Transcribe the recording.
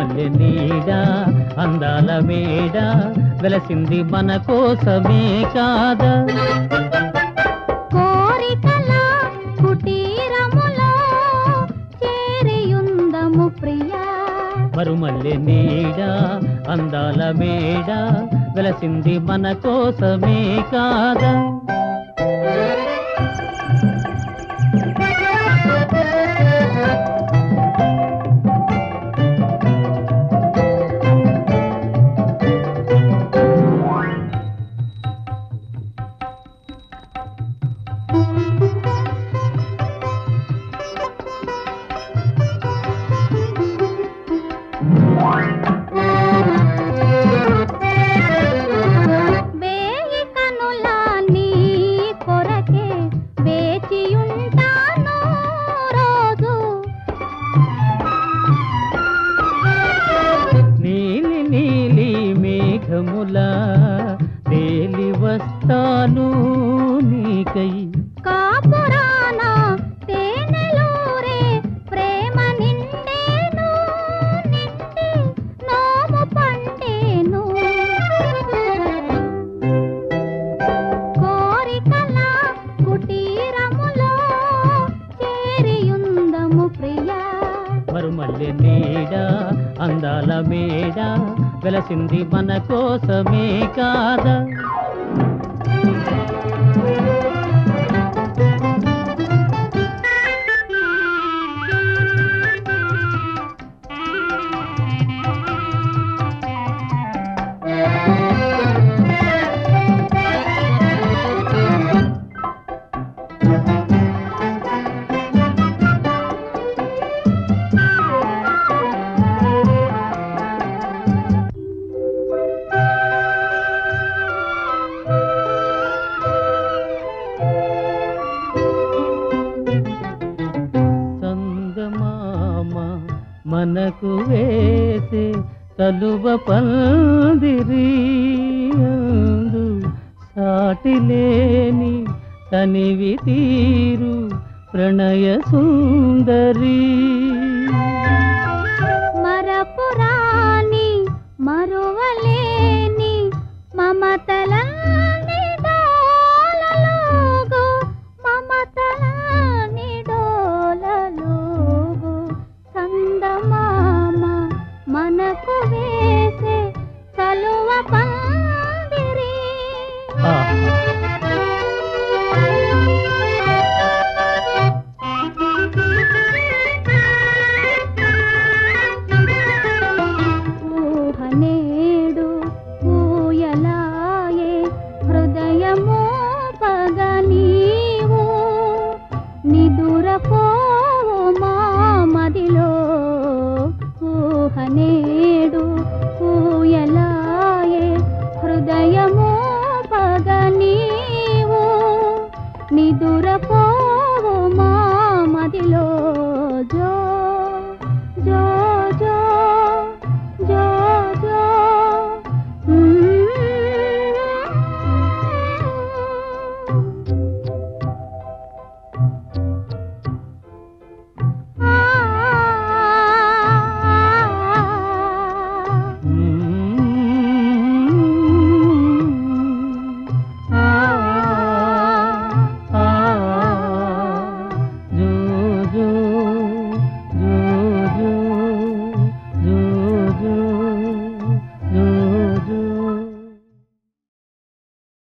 మరుమల్లె నీడ అందాల మేడ వెలసింది మన కోసమే కాదా కోరికల కుటీరములో చేరియుందము ప్రియా మరుమల్లె నీడ అందాల మేడ వెలసింది మన కోసమే కాదా వేయి కనుల నీ కొరకే వేచియుంటాను రోజు నీలి నీలి మేఘముల తేలి వస్తాను నీకై కాపురాన తేనెలూరే ప్రేమ నిండేను నిండి నోము పండేను కోరికల కుటీరములో చేరియుందము ప్రియా మరుమల్లె నీడ అందాల మేడ వెలసింది మన కోసమే కాదా మనకు వేసే తలువ పందిరి అందు సాటిలేని తనివి తీరు ప్రణయ సుందరి మరపురాని మరువలేని మమతలని డోలలోగు మమతలని డోలలోగు సందమామ మనకు వేసే కలువ పందిరి ఊహనేడు ఊయలాయే హృదయము పగనీవు నిదురపోవు మా మదిలో ఊహనేడు ఊయలాయే హృదయము పగనీవు నిదురపో